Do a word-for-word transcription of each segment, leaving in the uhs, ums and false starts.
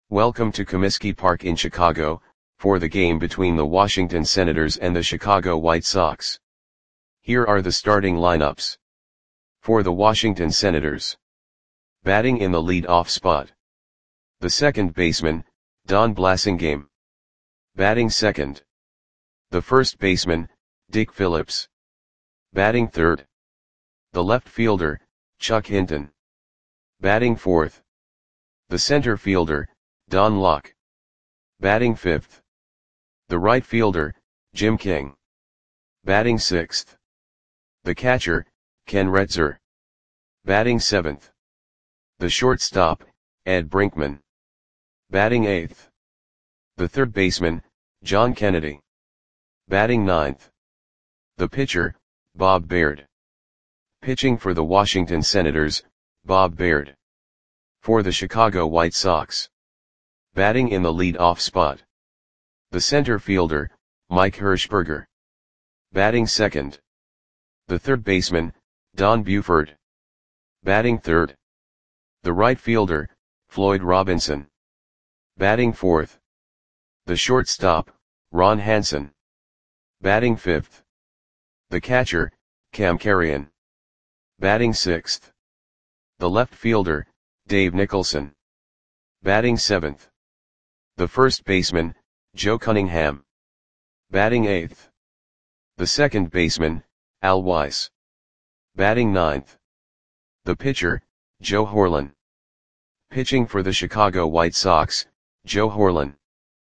Welcome to Comiskey Park in Chicago, for the game between the Washington Senators and the Chicago White Sox. Here are the starting lineups. For the Washington Senators. Batting in the lead-off spot. The second baseman, Don Blasingame. Batting second. The first baseman, Dick Phillips. Batting third. The left fielder, Chuck Hinton. Batting fourth. The center fielder, Don Locke. Batting fifth. The right fielder, Jim King. Batting sixth. The catcher, Ken Retzer. Batting seventh. The shortstop, Ed Brinkman. Batting eighth. The third baseman, John Kennedy. Batting ninth. The pitcher, Bob Baird. Pitching for the Washington Senators, Bob Baird. For the Chicago White Sox. Batting in the lead-off spot. The center fielder, Mike Hershberger. Batting second. The third baseman, Don Buford. Batting third. The right fielder, Floyd Robinson. Batting fourth. The shortstop, Ron Hansen. Batting fifth. The catcher, Cam Carrion. Batting sixth. The left fielder, Dave Nicholson. Batting seventh. The first baseman, Joe Cunningham. Batting eighth. The second baseman, Al Weiss. Batting ninth. The pitcher, Joe Horlen. Pitching for the Chicago White Sox, Joe Horlen.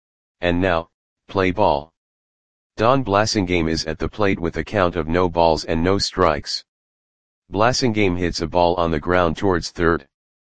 And now, play ball. Don Blasingame is at the plate with a count of no balls and no strikes. Blasingame hits a ball on the ground towards third.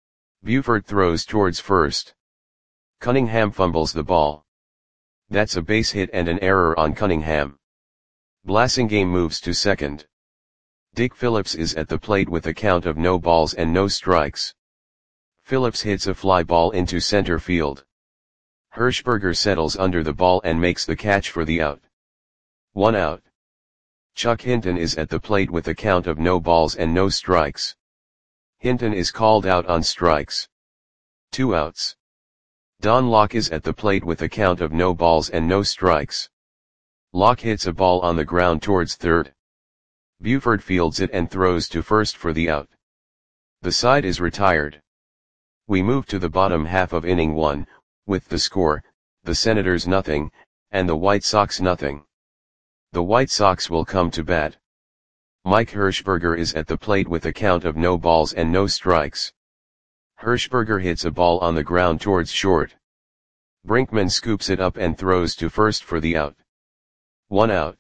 Buford throws towards first. Cunningham fumbles the ball. That's a base hit and an error on Cunningham. Blasingame moves to second. Dick Phillips is at the plate with a count of no balls and no strikes. Phillips hits a fly ball into center field. Hershberger settles under the ball and makes the catch for the out. One out. Chuck Hinton is at the plate with a count of no balls and no strikes. Hinton is called out on strikes. Two outs. Don Locke is at the plate with a count of no balls and no strikes. Locke hits a ball on the ground towards third. Buford fields it and throws to first for the out. The side is retired. We move to the bottom half of inning one, with the score, the Senators nothing, and the White Sox nothing. The White Sox will come to bat. Mike Hershberger is at the plate with a count of no balls and no strikes. Hershberger hits a ball on the ground towards short. Brinkman scoops it up and throws to first for the out. One out.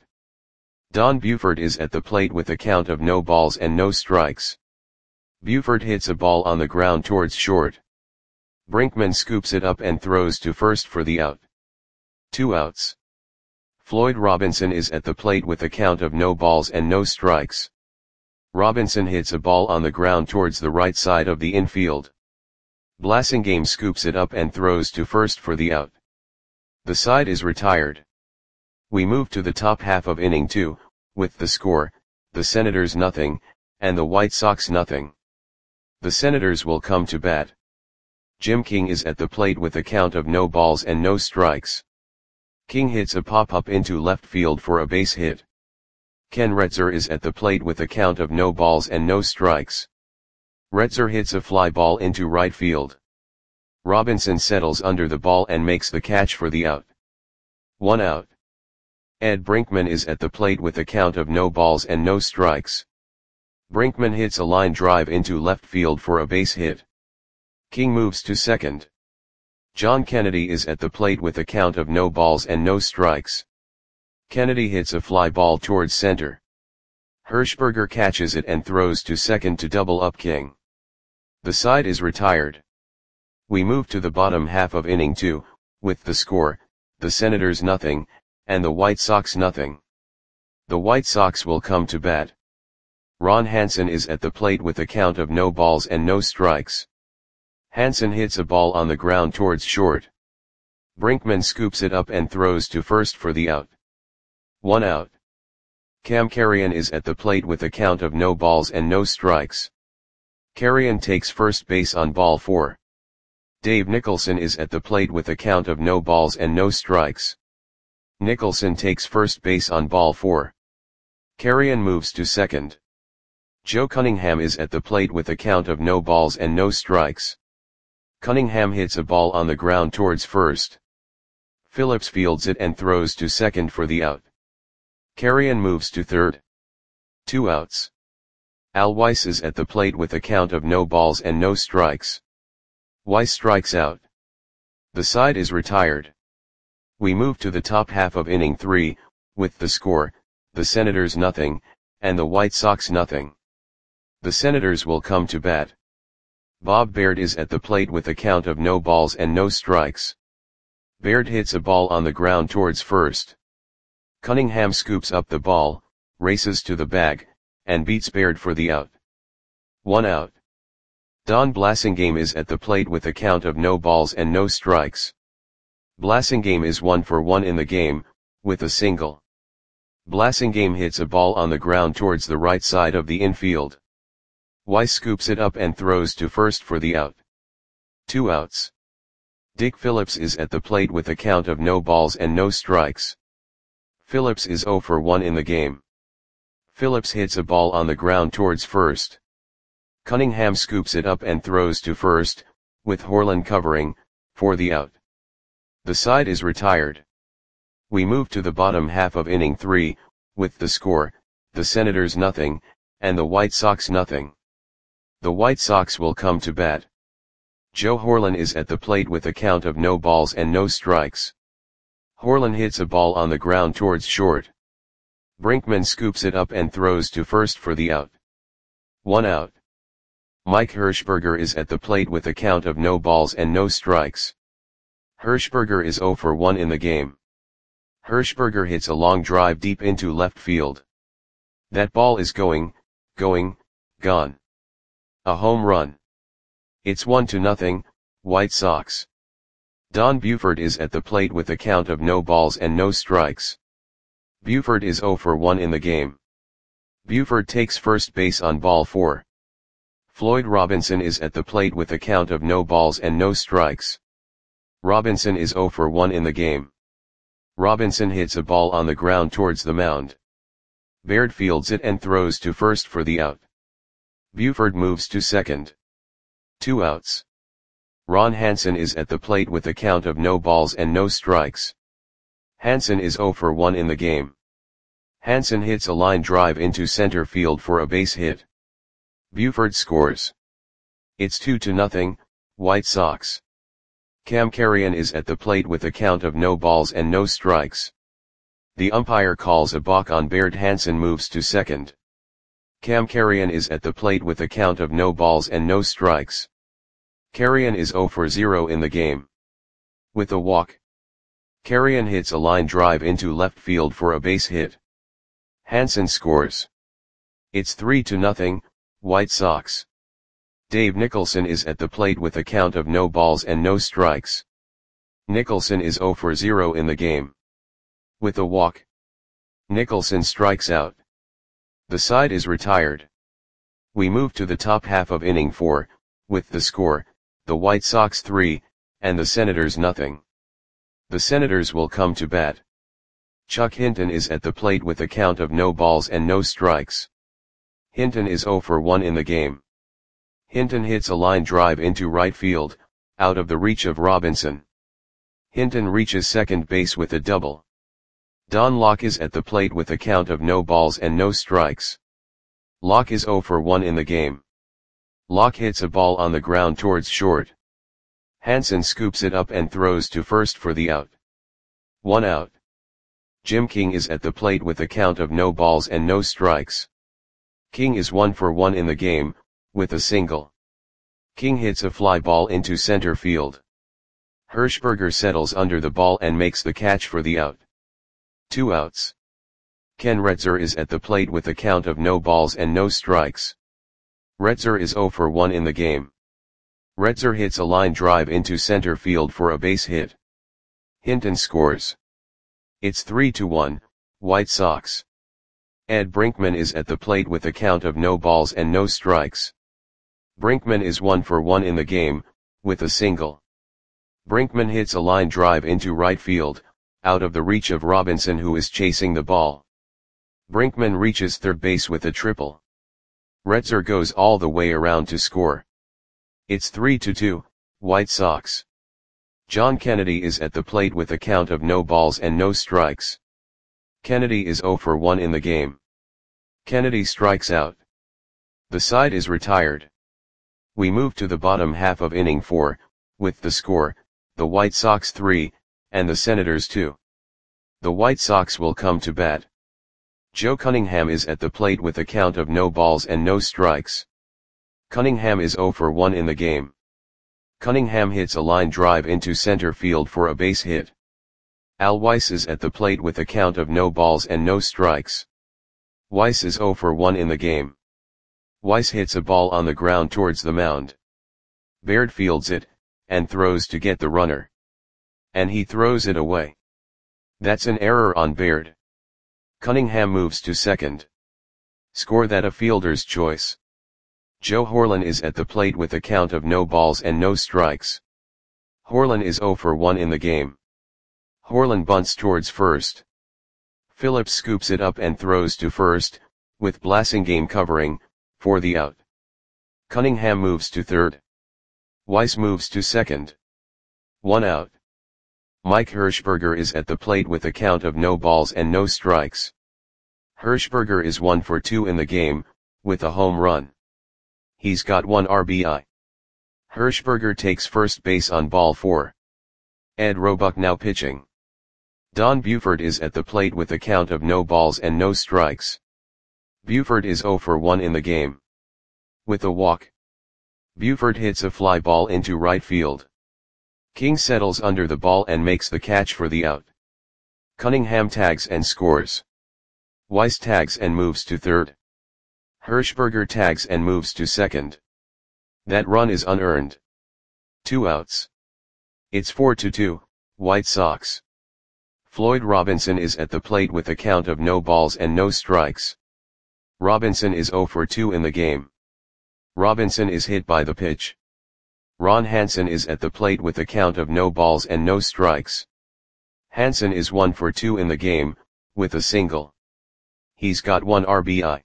Don Buford is at the plate with a count of no balls and no strikes. Buford hits a ball on the ground towards short. Brinkman scoops it up and throws to first for the out. Two outs. Floyd Robinson is at the plate with a count of no balls and no strikes. Robinson hits a ball on the ground towards the right side of the infield. Blasingame scoops it up and throws to first for the out. The side is retired. We move to the top half of inning two, with the score, the Senators nothing, and the White Sox nothing. The Senators will come to bat. Jim King is at the plate with a count of no balls and no strikes. King hits a pop-up into left field for a base hit. Ken Retzer is at the plate with a count of no balls and no strikes. Retzer hits a fly ball into right field. Robinson settles under the ball and makes the catch for the out. One out. Ed Brinkman is at the plate with a count of no balls and no strikes. Brinkman hits a line drive into left field for a base hit. King moves to second. John Kennedy is at the plate with a count of no balls and no strikes. Kennedy hits a fly ball towards center. Hershberger catches it and throws to second to double up King. The side is retired. We move to the bottom half of inning two, with the score, the Senators nothing, and the White Sox nothing. The White Sox will come to bat. Ron Hansen is at the plate with a count of no balls and no strikes. Hansen hits a ball on the ground towards short. Brinkman scoops it up and throws to first for the out. One out. Cam Carrion is at the plate with a count of no balls and no strikes. Carrion takes first base on ball four. Dave Nicholson is at the plate with a count of no balls and no strikes. Nicholson takes first base on ball four. Carrion moves to second. Joe Cunningham is at the plate with a count of no balls and no strikes. Cunningham hits a ball on the ground towards first. Phillips fields it and throws to second for the out. Carrion moves to third. Two outs. Al Weiss is at the plate with a count of no balls and no strikes. Weiss strikes out. The side is retired. We move to the top half of inning three, with the score, the Senators nothing, and the White Sox nothing. The Senators will come to bat. Bob Baird is at the plate with a count of no balls and no strikes. Baird hits a ball on the ground towards first. Cunningham scoops up the ball, races to the bag, and beats Baird for the out. One out. Don Blasingame is at the plate with a count of no balls and no strikes. Blasingame is one for one in the game, with a single. Blasingame hits a ball on the ground towards the right side of the infield. Weiss scoops it up and throws to first for the out. Two outs. Dick Phillips is at the plate with a count of no balls and no strikes. Phillips is zero for one in the game. Phillips hits a ball on the ground towards first. Cunningham scoops it up and throws to first, with Horland covering, for the out. The side is retired. We move to the bottom half of inning three, with the score, the Senators nothing, and the White Sox nothing. The White Sox will come to bat. Joe Horland is at the plate with a count of no balls and no strikes. Horland hits a ball on the ground towards short. Brinkman scoops it up and throws to first for the out. One out. Mike Hirschberger is at the plate with a count of no balls and no strikes. Hirschberger is zero for one in the game. Hirschberger hits a long drive deep into left field. That ball is going, going, gone. A home run. It's one to nothing, White Sox. Don Buford is at the plate with a count of no balls and no strikes. Buford is zero for one in the game. Buford takes first base on ball four. Floyd Robinson is at the plate with a count of no balls and no strikes. Robinson is zero for one in the game. Robinson hits a ball on the ground towards the mound. Baird fields it and throws to first for the out. Buford moves to second. Two outs. Ron Hansen is at the plate with a count of no balls and no strikes. Hansen is zero for one in the game. Hansen hits a line drive into center field for a base hit. Buford scores. It's two to nothing, White Sox. Cam Carrion is at the plate with a count of no balls and no strikes. The umpire calls a balk on Baird. Hansen moves to second. Cam Carrion is at the plate with a count of no balls and no strikes. Carrion is zero for zero in the game. With a walk. Carrion hits a line drive into left field for a base hit. Hansen scores. It's three to nothing, White Sox. Dave Nicholson is at the plate with a count of no balls and no strikes. Nicholson is zero for zero in the game. With a walk. Nicholson strikes out. The side is retired. We move to the top half of inning four, with the score, the White Sox three, and the Senators nothing. The Senators will come to bat. Chuck Hinton is at the plate with a count of no balls and no strikes. Hinton is zero for one in the game. Hinton hits a line drive into right field, out of the reach of Robinson. Hinton reaches second base with a double. Don Locke is at the plate with a count of no balls and no strikes. Locke is zero for one in the game. Locke hits a ball on the ground towards short. Hansen scoops it up and throws to first for the out. One out. Jim King is at the plate with a count of no balls and no strikes. King is one for one in the game, with a single. King hits a fly ball into center field. Hirschberger settles under the ball and makes the catch for the out. Two outs. Ken Retzer is at the plate with a count of no balls and no strikes. Retzer is zero for one in the game. Retzer hits a line drive into center field for a base hit. Hinton scores. It's three to one, White Sox. Ed Brinkman is at the plate with a count of no balls and no strikes. Brinkman is one for one in the game, with a single. Brinkman hits a line drive into right field, out of the reach of Robinson, who is chasing the ball. Brinkman reaches third base with a triple. Retzer goes all the way around to score. It's three to two, White Sox. John Kennedy is at the plate with a count of no balls and no strikes. Kennedy is zero for one in the game. Kennedy strikes out. The side is retired. We move to the bottom half of inning four, with the score, the White Sox three, and the Senators two. The White Sox will come to bat. Joe Cunningham is at the plate with a count of no balls and no strikes. Cunningham is zero for one in the game. Cunningham hits a line drive into center field for a base hit. Al Weiss is at the plate with a count of no balls and no strikes. Weiss is zero for one in the game. Weiss hits a ball on the ground towards the mound. Baird fields it, and throws to get the runner. And he throws it away. That's an error on Baird. Cunningham moves to second. Score that a fielder's choice. Joe Horlen is at the plate with a count of no balls and no strikes. Horlen is zero for one in the game. Horlen bunts towards first. Phillips scoops it up and throws to first, with Blasingame covering, for the out. Cunningham moves to third. Weiss moves to second. One out. Mike Hirschberger is at the plate with a count of no balls and no strikes. Hirschberger is one for two in the game, with a home run. He's got one R B I. Hirschberger takes first base on ball four. Ed Roebuck now pitching. Don Buford is at the plate with a count of no balls and no strikes. Buford is zero for one in the game. With a walk. Buford hits a fly ball into right field. King settles under the ball and makes the catch for the out. Cunningham tags and scores. Weiss tags and moves to third. Hirschberger tags and moves to second. That run is unearned. Two outs. It's four to two, White Sox. Floyd Robinson is at the plate with a count of no balls and no strikes. Robinson is zero for two in the game. Robinson is hit by the pitch. Ron Hansen is at the plate with a count of no balls and no strikes. Hansen is one for two in the game, with a single. He's got one R B I.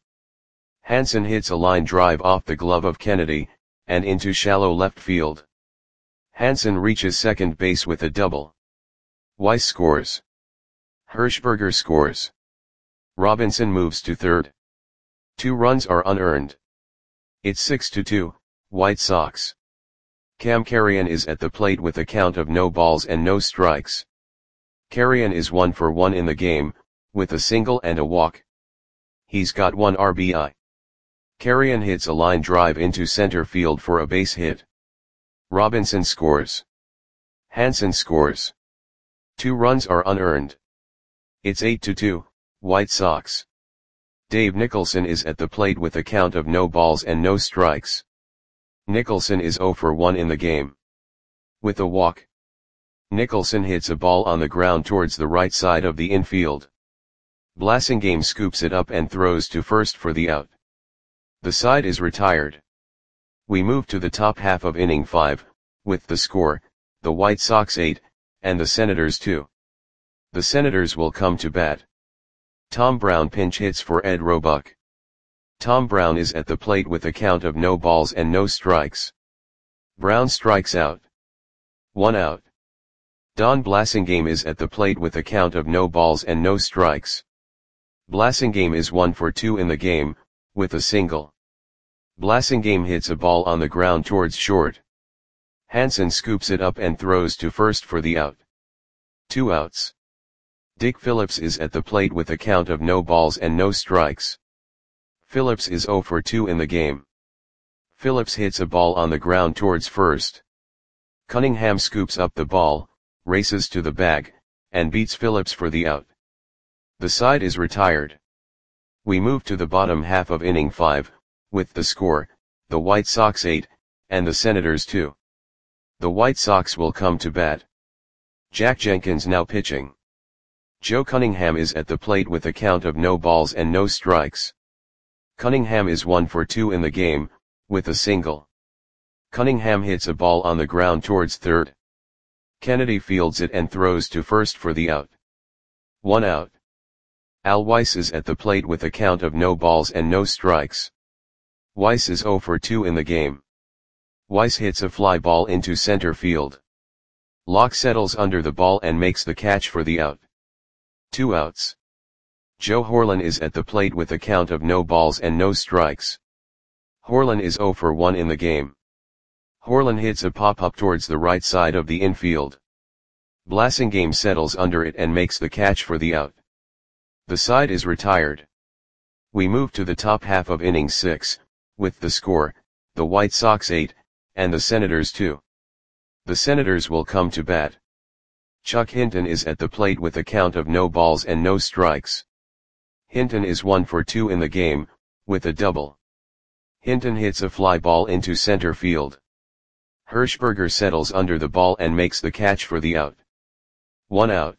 Hansen hits a line drive off the glove of Kennedy, and into shallow left field. Hansen reaches second base with a double. Weiss scores. Hirschberger scores. Robinson moves to third. Two runs are unearned. It's six to two, White Sox. Cam Carrion is at the plate with a count of no balls and no strikes. Carrion is one for one in the game, with a single and a walk. He's got one R B I. Carrion hits a line drive into center field for a base hit. Robinson scores. Hansen scores. Two runs are unearned. It's eight to two, White Sox. Dave Nicholson is at the plate with a count of no balls and no strikes. Nicholson is zero for one in the game. With a walk. Nicholson hits a ball on the ground towards the right side of the infield. Blasingame scoops it up and throws to first for the out. The side is retired. We move to the top half of inning five, with the score, the White Sox eight, and the Senators two. The Senators will come to bat. Tom Brown pinch hits for Ed Roebuck. Tom Brown is at the plate with a count of no balls and no strikes. Brown strikes out. One out. Don Blasingame is at the plate with a count of no balls and no strikes. Blasingame is one for two in the game, with a single. Blasingame hits a ball on the ground towards short. Hansen scoops it up and throws to first for the out. Two outs. Dick Phillips is at the plate with a count of no balls and no strikes. Phillips is zero for two in the game. Phillips hits a ball on the ground towards first. Cunningham scoops up the ball, races to the bag, and beats Phillips for the out. The side is retired. We move to the bottom half of inning five, with the score, the White Sox eight, and the Senators two. The White Sox will come to bat. Jack Jenkins now pitching. Joe Cunningham is at the plate with a count of no balls and no strikes. Cunningham is one for two in the game, with a single. Cunningham hits a ball on the ground towards third. Kennedy fields it and throws to first for the out. One out. Al Weiss is at the plate with a count of no balls and no strikes. Weiss is zero for two in the game. Weiss hits a fly ball into center field. Locke settles under the ball and makes the catch for the out. Two outs. Joe Horlen is at the plate with a count of no balls and no strikes. Horlen is zero for one in the game. Horlen hits a pop-up towards the right side of the infield. Blasingame settles under it and makes the catch for the out. The side is retired. We move to the top half of inning six, with the score, the White Sox eight, and the Senators two. The Senators will come to bat. Chuck Hinton is at the plate with a count of no balls and no strikes. Hinton is one for two in the game, with a double. Hinton hits a fly ball into center field. Hirschberger settles under the ball and makes the catch for the out. One out.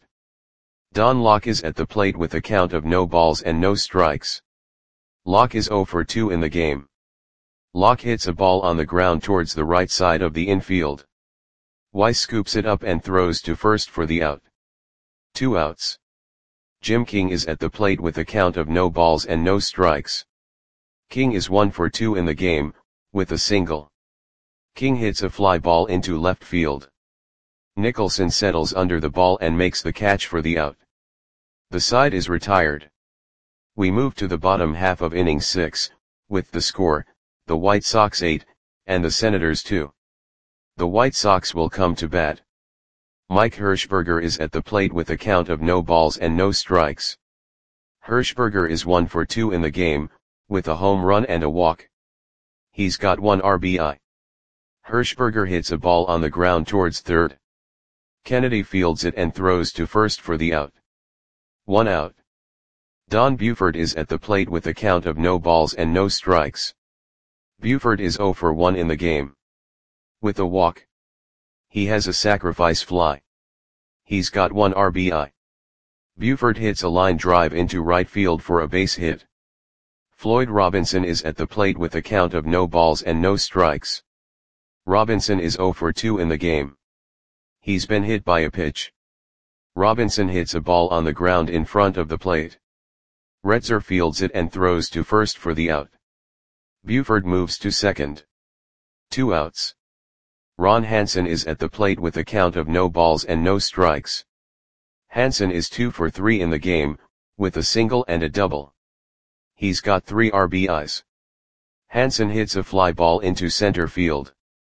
Don Locke is at the plate with a count of no balls and no strikes. Locke is zero for two in the game. Locke hits a ball on the ground towards the right side of the infield. Weiss scoops it up and throws to first for the out. Two outs. Jim King is at the plate with a count of no balls and no strikes. King is one for two in the game, with a single. King hits a fly ball into left field. Nicholson settles under the ball and makes the catch for the out. The side is retired. We move to the bottom half of inning six, with the score, the White Sox eight, and the Senators two. The White Sox will come to bat. Mike Hirschberger is at the plate with a count of no balls and no strikes. Hirschberger is one for two in the game, with a home run and a walk. He's got one R B I. Hirschberger hits a ball on the ground towards third. Kennedy fields it and throws to first for the out. One out. Don Buford is at the plate with a count of no balls and no strikes. Buford is zero for one in the game. With a walk. He has a sacrifice fly. He's got one R B I. Buford hits a line drive into right field for a base hit. Floyd Robinson is at the plate with a count of no balls and no strikes. Robinson is zero for two in the game. He's been hit by a pitch. Robinson hits a ball on the ground in front of the plate. Retzer fields it and throws to first for the out. Buford moves to second. Two outs. Ron Hansen is at the plate with a count of no balls and no strikes. Hansen is two for three in the game, with a single and a double. He's got three R B Is. Hansen hits a fly ball into center field.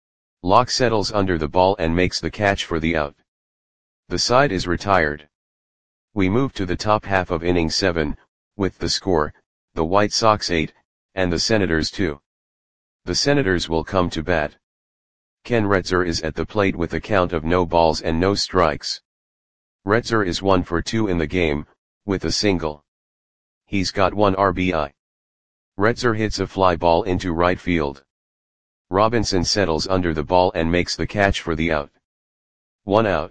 Locke settles under the ball and makes the catch for the out. The side is retired. We move to the top half of inning seven, with the score, the White Sox eight, and the Senators two. The Senators will come to bat. Ken Retzer is at the plate with a count of no balls and no strikes. Retzer is one for two in the game, with a single. He's got one R B I. Retzer hits a fly ball into right field. Robinson settles under the ball and makes the catch for the out. One out.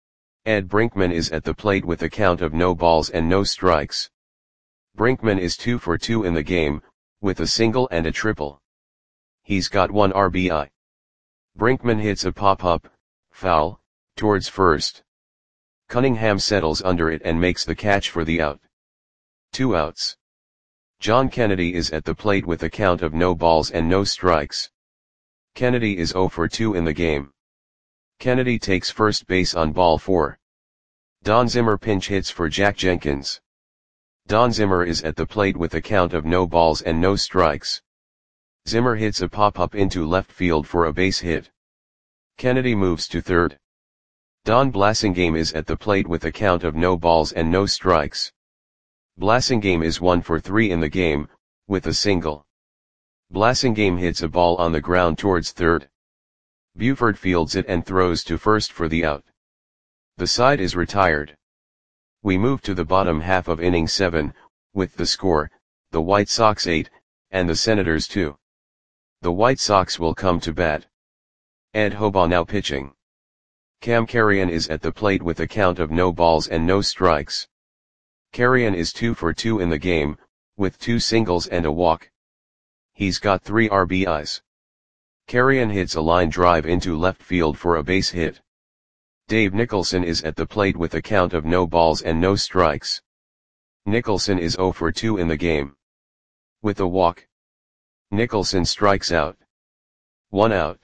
Ed Brinkman is at the plate with a count of no balls and no strikes. Brinkman is two for two in the game, with a single and a triple. He's got one R B I. Brinkman hits a pop-up, foul, towards first. Cunningham settles under it and makes the catch for the out. Two outs. John Kennedy is at the plate with a count of no balls and no strikes. Kennedy is zero for two in the game. Kennedy takes first base on ball four. Don Zimmer pinch hits for Jack Jenkins. Don Zimmer is at the plate with a count of no balls and no strikes. Zimmer hits a pop-up into left field for a base hit. Kennedy moves to third. Don Blasingame is at the plate with a count of no balls and no strikes. Blasingame is one for three in the game, with a single. Blasingame hits a ball on the ground towards third. Buford fields it and throws to first for the out. The side is retired. We move to the bottom half of inning seven, with the score, the White Sox eight, and the Senators two. The White Sox will come to bat. Ed Hobaugh now pitching. Cam Carrion is at the plate with a count of no balls and no strikes. Carrion is two for two in the game, with two singles and a walk. He's got three R B Is. Carrion hits a line drive into left field for a base hit. Dave Nicholson is at the plate with a count of no balls and no strikes. Nicholson is zero for two in the game. With a walk, Nicholson strikes out. One out.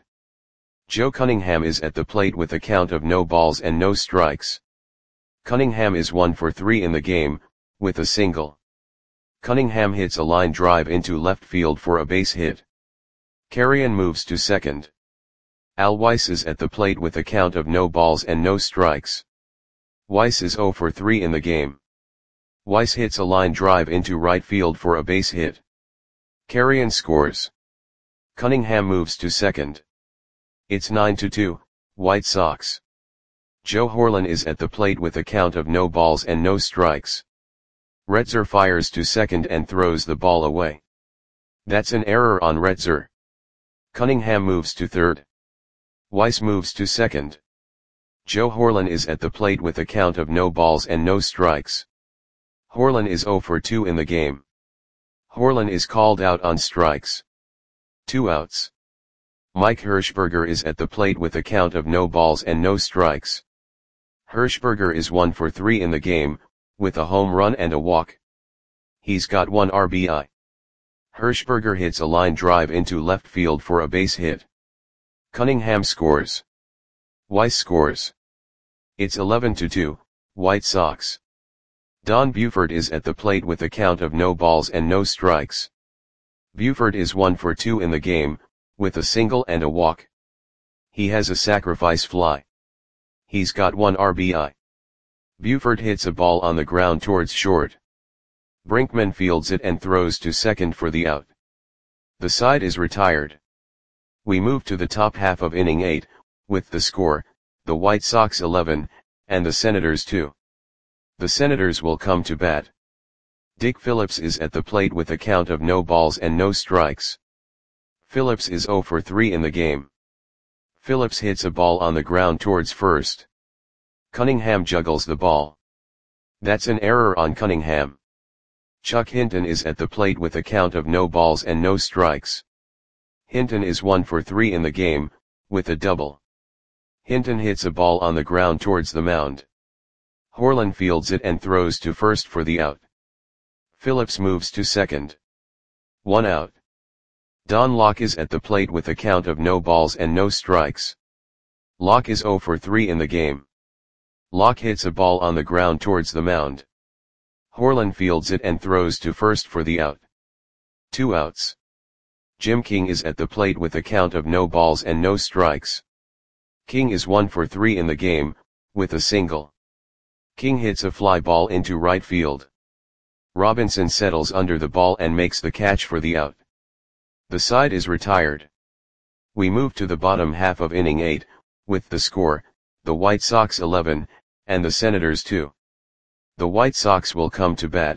Joe Cunningham is at the plate with a count of no balls and no strikes. Cunningham is one for three in the game, with a single. Cunningham hits a line drive into left field for a base hit. Carrion moves to second. Al Weiss is at the plate with a count of no balls and no strikes. Weiss is zero for three in the game. Weiss hits a line drive into right field for a base hit. Carrion scores. Cunningham moves to second. It's nine to two, White Sox. Joe Horlen is at the plate with a count of no balls and no strikes. Retzer fires to second and throws the ball away. That's an error on Retzer. Cunningham moves to third. Weiss moves to second. Joe Horlen is at the plate with a count of no balls and no strikes. Horlen is zero for two in the game. Horlen is called out on strikes. Two outs. Mike Hirschberger is at the plate with a count of no balls and no strikes. Hirschberger is one for three in the game, with a home run and a walk. He's got one R B I. Hirschberger hits a line drive into left field for a base hit. Cunningham scores. Weiss scores. It's eleven to two, White Sox. Don Buford is at the plate with a count of no balls and no strikes. Buford is one for two in the game, with a single and a walk. He has a sacrifice fly. He's got one R B I. Buford hits a ball on the ground towards short. Brinkman fields it and throws to second for the out. The side is retired. We move to the top half of inning eight, with the score, the White Sox eleven, and the Senators two. The Senators will come to bat. Dick Phillips is at the plate with a count of no balls and no strikes. Phillips is zero for three in the game. Phillips hits a ball on the ground towards first. Cunningham juggles the ball. That's an error on Cunningham. Chuck Hinton is at the plate with a count of no balls and no strikes. Hinton is one for three in the game, with a double. Hinton hits a ball on the ground towards the mound. Horlen fields it and throws to first for the out. Phillips moves to second. One out. Don Locke is at the plate with a count of no balls and no strikes. Locke is zero for three in the game. Locke hits a ball on the ground towards the mound. Horlen fields it and throws to first for the out. Two outs. Jim King is at the plate with a count of no balls and no strikes. King is one for three in the game, with a single. King hits a fly ball into right field. Robinson settles under the ball and makes the catch for the out. The side is retired. We move to the bottom half of inning eight, with the score, the White Sox eleven, and the Senators two. The White Sox will come to bat.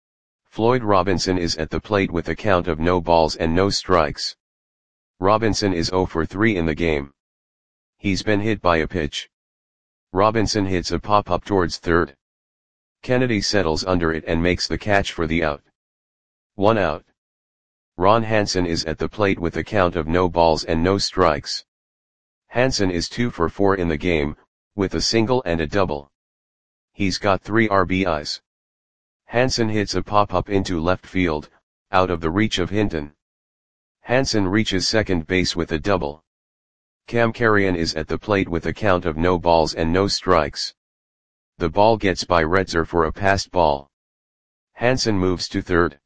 Floyd Robinson is at the plate with a count of no balls and no strikes. Robinson is zero for three in the game. He's been hit by a pitch. Robinson hits a pop-up towards third. Kennedy settles under it and makes the catch for the out. One out. Ron Hansen is at the plate with a count of no balls and no strikes. Hansen is two for four in the game, with a single and a double. He's got three R B Is. Hansen hits a pop-up into left field, out of the reach of Hinton. Hansen reaches second base with a double. Cam Carrion is at the plate with a count of no balls and no strikes. The ball gets by Retzer for a passed ball. Hansen moves to third.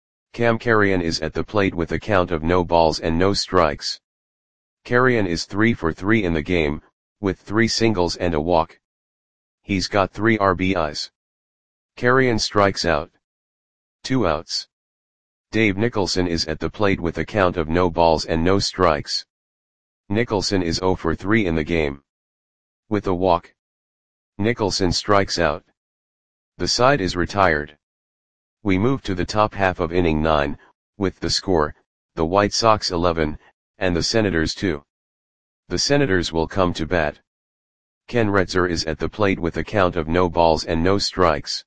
Cam Carrion is at the plate with a count of no balls and no strikes. Carrion is three for three in the game, with three singles and a walk. He's got three R B Is. Carrion strikes out. Two outs. Dave Nicholson is at the plate with a count of no balls and no strikes. Nicholson is zero for three in the game. With a walk, Nicholson strikes out. The side is retired. We move to the top half of inning nine, with the score, the White Sox eleven, and the Senators two. The Senators will come to bat. Ken Retzer is at the plate with a count of no balls and no strikes.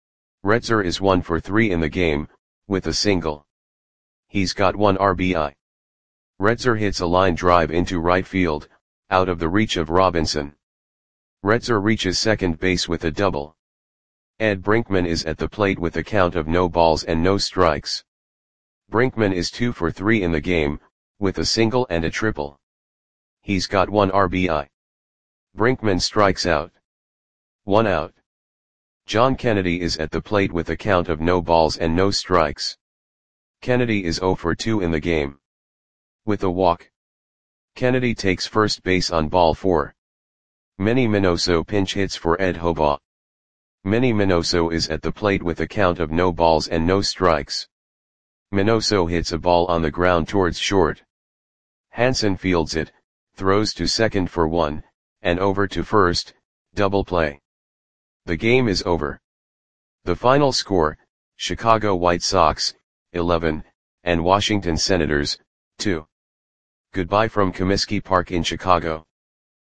Retzer is one for three in the game, with a single. He's got one R B I. Retzer hits a line drive into right field, out of the reach of Robinson. Retzer reaches second base with a double. Ed Brinkman is at the plate with a count of no balls and no strikes. Brinkman is two for three in the game, with a single and a triple. He's got one R B I. Brinkman strikes out. One out. John Kennedy is at the plate with a count of no balls and no strikes. Kennedy is zero for two in the game. With a walk. Kennedy takes first base on ball four. Manny Minoso pinch hits for Ed Hobaugh. Manny Minoso is at the plate with a count of no balls and no strikes. Minoso hits a ball on the ground towards short. Hansen fields it, throws to second for one, and over to first, double play. The game is over. The final score, Chicago White Sox, eleven, and Washington Senators, two. Goodbye from Comiskey Park in Chicago.